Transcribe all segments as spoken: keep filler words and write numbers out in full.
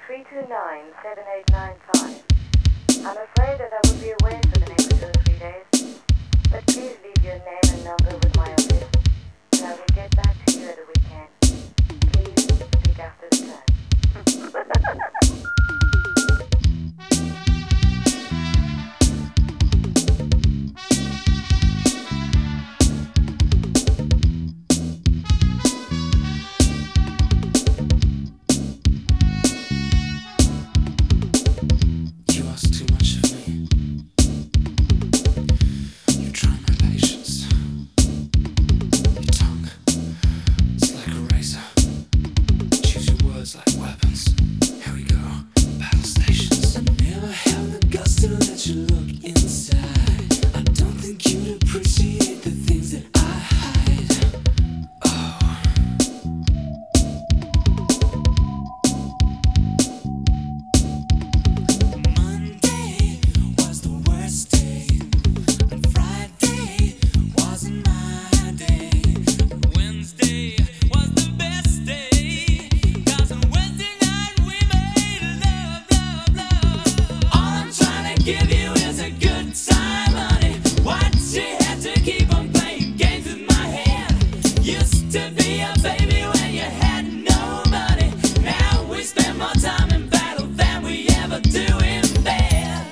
three two nine, seven eight nine five. I'm afraid that I will be away for the next two or three days, but please leave your name and number with my office, and I will get back to you at the weekend. Please speak after the turn. Like weapons, here we go, battle stations. I never have the guts to let you look inside. I don't think you'd appreciate the things that I hide. Oh. Monday was the worst day, and Friday wasn't my day. Wednesday was the best day. Give you is a good time, honey. Why'd you have to keep on playing games with my head? Used to be a baby when you had no money. Now we spend more time in battle than we ever do in bed.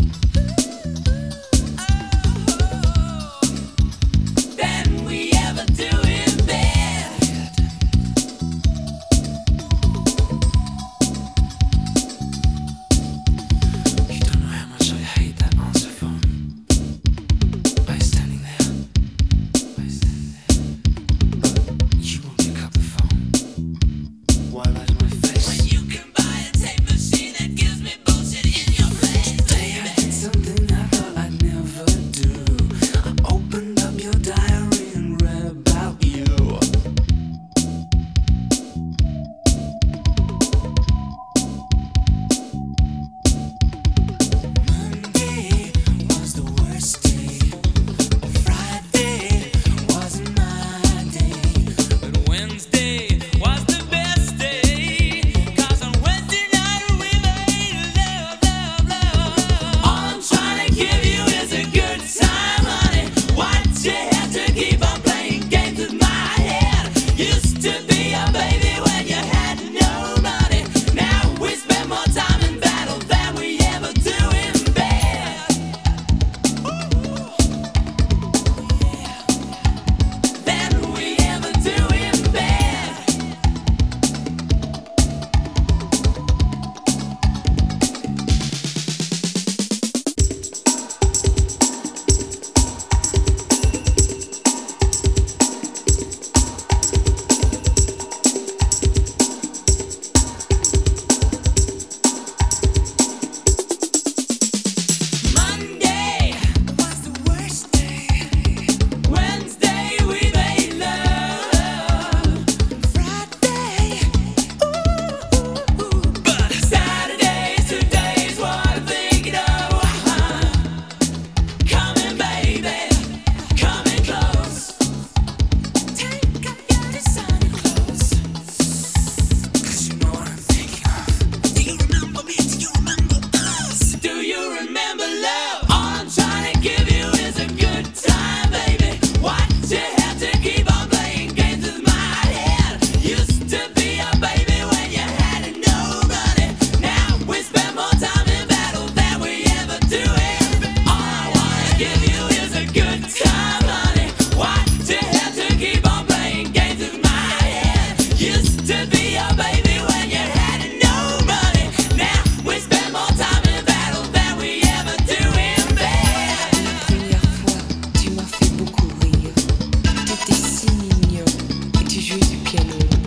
Oh, than we ever do in bed. You don't know how much I hate that answer phone. Why you standing there? Why you standing there? But you won't pick up the phone. Why lie to my face? When you can buy a tape machine that gives me bullshit in your place. Today I did something I thought I'd never do. I opened up your diary and read about you. Monday was the worst day. Friday wasn't my day. But Wednesday was the best day. 'Cause on Wednesday night we made love, love, love. All I'm trying to give you is a good time, honey. Why'd you have to keep on playing games with my head? Used to be a baby when you had no money. Now we spend more time in battle than we ever do in bed. Than we ever do in bed. Monday was the worst day. Wednesday we made love. Friday, ooh, ooh, ooh. But Saturdays, today's what I'm thinking of. Uh-huh. Coming, baby, coming close. Take off your designer clothes. 'Cause you know what I'm thinking of. Do you remember me? Do you remember us? Do you remember love? All I'm trying to give you is a good time, baby. Why'd you have to keep on playing games with my head? Used to be a baby when you had no money. Now we spend more time in battle than we ever do in bed. All I wanna give you is a good time, honey. Why'd you have to keep on playing games with my head? Used to be a baby when you had no money. Now we spend more time in battle than we ever do in bed. La première fois, tu m'as fait beaucoup rire. T'étais si mignon et tu jouais du piano.